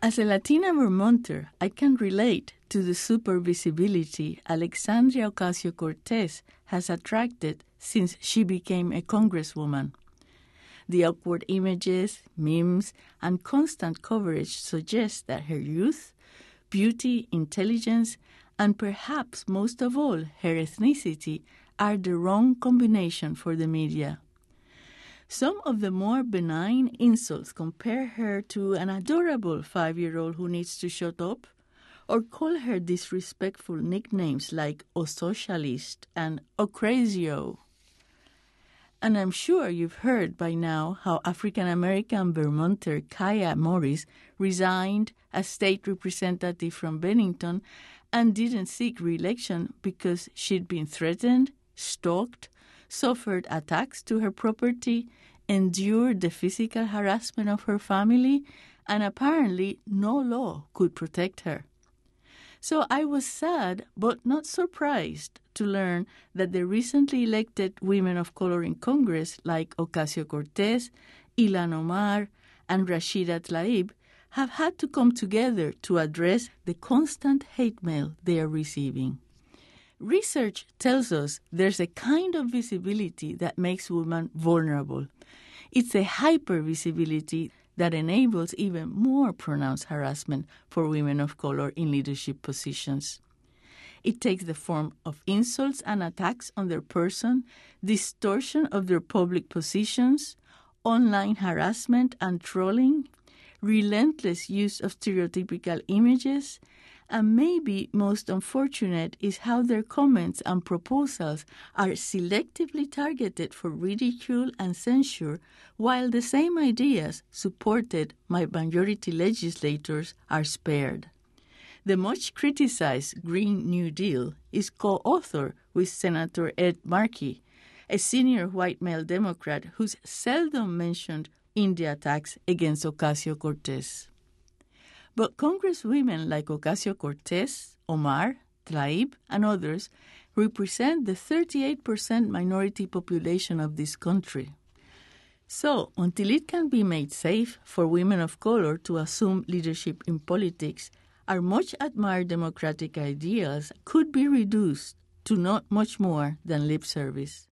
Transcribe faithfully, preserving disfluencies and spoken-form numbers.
As a Latina Vermonter, I can relate to the super visibility Alexandria Ocasio-Cortez has attracted since she became a congresswoman. The awkward images, memes, and constant coverage suggest that her youth, beauty, intelligence, and perhaps most of all, her ethnicity are the wrong combination for the media. Some of the more benign insults compare her to an adorable five-year-old who needs to shut up, or call her disrespectful nicknames like O Socialist and O Crazio. And I'm sure you've heard by now how African-American Vermonter Kaya Morris resigned as state representative from Bennington and didn't seek re-election because she'd been threatened, stalked, suffered attacks to her property, endured the physical harassment of her family, and apparently no law could protect her. So I was sad but not surprised to learn that the recently elected women of color in Congress like Ocasio-Cortez, Ilhan Omar, and Rashida Tlaib have had to come together to address the constant hate mail they are receiving. Research tells us there's a kind of visibility that makes women vulnerable. It's a hyper-visibility that enables even more pronounced harassment for women of color in leadership positions. It takes the form of insults and attacks on their person, distortion of their public positions, online harassment and trolling, relentless use of stereotypical images, and maybe most unfortunate is how their comments and proposals are selectively targeted for ridicule and censure, while the same ideas supported by majority legislators are spared. The much criticized Green New Deal is co-author with Senator Ed Markey, a senior white male Democrat who's seldom mentioned in the attacks against Ocasio-Cortez. But congresswomen like Ocasio-Cortez, Omar, Tlaib, and others represent the thirty-eight percent minority population of this country. So, until it can be made safe for women of color to assume leadership in politics, our much-admired democratic ideals could be reduced to not much more than lip service.